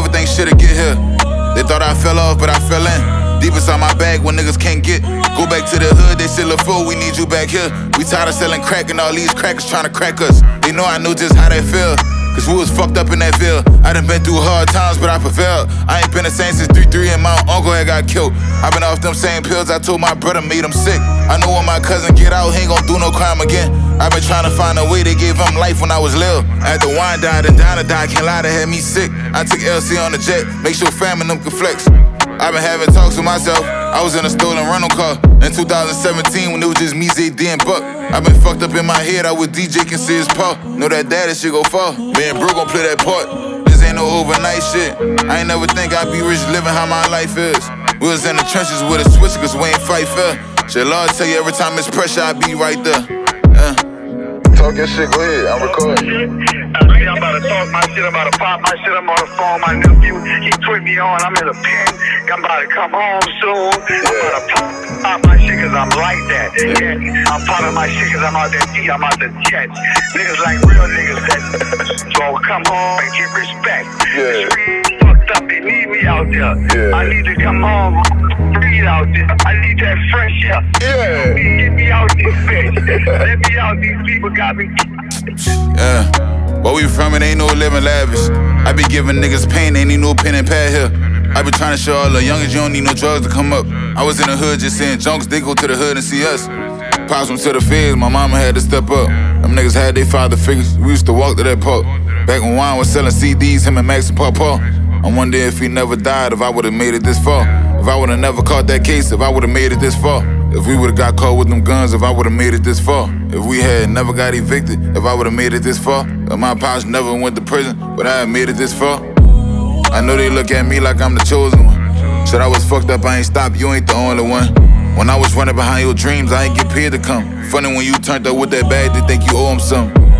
never think shit'd get here. They thought I fell off, but I fell in. Deep inside my bag when niggas can't get. Go back to the hood, they said, "Lil' fool, we need you back here." We tired of selling crack and all these crackers trying to crack us. They know I knew just how they feel, cause we was fucked up in that field. I done been through hard times, but I prevailed. I ain't been the same since 3-3 and my uncle had got killed. I been off them same pills I told my brother made him sick. I know when my cousin get out, he ain't gon' do no crime again. I been trying to find a way, they gave him life when I was little. After wine died and Donna died, can't lie, they had me sick. I took LC on the jet, make sure fam and them could flex. I been having talks with myself. I was in a stolen rental car in 2017 when it was just me, Zay, D, and Buck. I been fucked up in my head, I was DJ, can see his paw. Know that daddy shit go far. Me and Bro gon' play that part. This ain't no overnight shit. I ain't never think I'd be rich living how my life is. We was in the trenches with a switch cause we ain't fight fair. Shit, Lord tell you every time it's pressure, I be right there. Talk your shit, go ahead, I'm recording. I'm about to talk my shit, I'm about to pop my shit, I'm on the phone, my nephew, he put me on, I'm in a pen, I'm about to come home soon, I'm about to pop my shit cause I'm like that, yeah, I'm popping my shit cause I'm out that D, I'm out the jets, niggas like real niggas that so come home and get respect, fucked up, they need me out there, I need to come home, breathe out there, I need that fresh air, get me out this bitch, let me out, these people got me. Where we from, it ain't no living lavish. I be giving niggas pain, ain't need no pen and pad here. I be trying to show all the youngins you don't need no drugs to come up. I was in the hood just saying junks, they go to the hood and see us. Pops them to the feds, my mama had to step up. Them niggas had they father figures, we used to walk to that park. Back when Wine was selling CDs, him and Max and Paw Paw. I wonder if he never died, if I would've made it this far. If I would've never caught that case, if I would've made it this far. If we would've got caught with them guns, if I would've made it this far. If we had never got evicted, if I would've made it this far. If my pops never went to prison, but I had made it this far. I know they look at me like I'm the chosen one. Said I was fucked up, I ain't stopped, you ain't the only one. When I was running behind your dreams, I ain't get paid to come. Funny when you turned up with that bag, they think you owe them something.